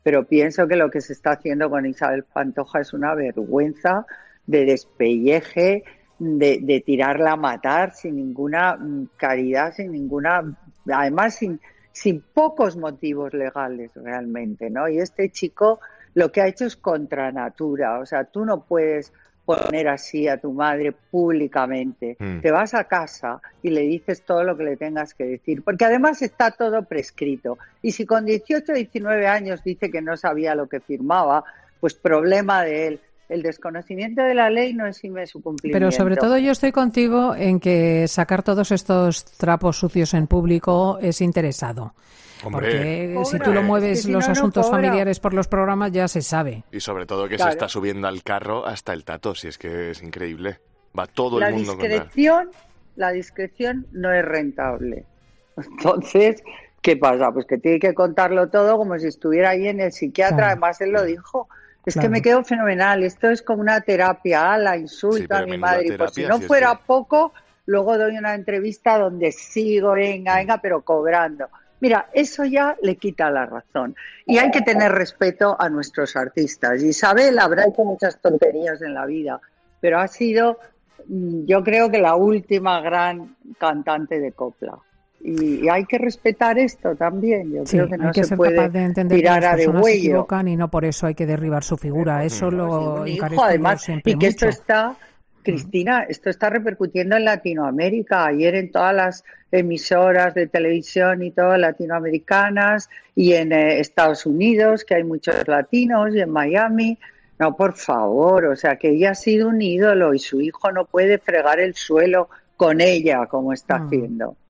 pero pienso que lo que se está haciendo con Isabel Pantoja es una vergüenza de despelleje, de tirarla a matar sin ninguna caridad, sin ninguna, además sin pocos motivos legales realmente, ¿no? Y este chico lo que ha hecho es contra natura, o sea, tú no puedes poner así a tu madre públicamente. Te vas a casa y le dices todo lo que le tengas que decir, porque además está todo prescrito. Y si con 18 o 19 años dice que no sabía lo que firmaba, pues problema de él. El desconocimiento de la ley no exime su Pero sobre cumplimiento. todo yo estoy contigo en que sacar todos estos trapos sucios en público es interesado. Hombre, Porque si tú lo Cobra, es que mueves si los no, no asuntos cobra. familiares por los programas ya se sabe. y sobre todo que se Claro. está subiendo al carro hasta el tato, si es que es increíble. Va todo el La mundo con él. discreción no es rentable. Entonces, ¿qué pasa? Pues que tiene que contarlo todo como si estuviera ahí en el psiquiatra. Claro. Además, él lo dijo. Es que Claro. me quedo fenomenal. Esto es como una terapia. La Sí, insulto a pero mi menuda madre. Y por si terapia, no si es fuera que... poco, luego doy una entrevista donde sigo, venga, pero cobrando. Mira, eso ya le quita la razón. Y hay que tener respeto a nuestros artistas. Isabel habrá hecho muchas tonterías en la vida, pero ha sido, yo creo que la última gran cantante de copla. Y hay que respetar esto también. Yo Sí, creo que hay no que se ser capaz puede de entender que tirar las a personas se degüello. equivocan y no por eso hay que derribar su figura. Eso Pues de lo un hijo, encarezco yo además, siempre y que esto mucho. está, Cristina, esto está repercutiendo en Latinoamérica. Ayer en todas las emisoras de televisión y todo, latinoamericanas, y en Estados Unidos, que hay muchos latinos, y en Miami. No, por favor, o sea, que ella ha sido un ídolo y su hijo no puede fregar el suelo con ella como está Mm. haciendo.